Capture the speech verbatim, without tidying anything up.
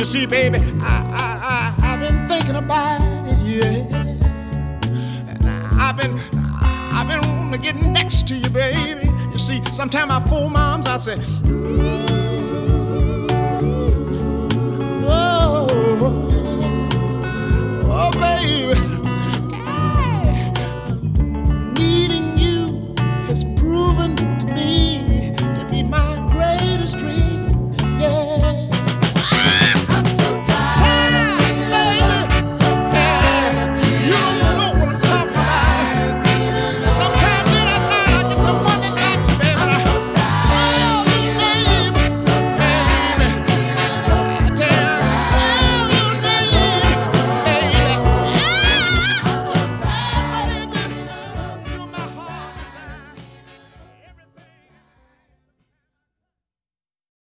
You see, baby, I, I, I, I've been thinking about it, yeah. And I've been, I've been wanting to get next to you, baby. You see, sometimes I fool moms, I say,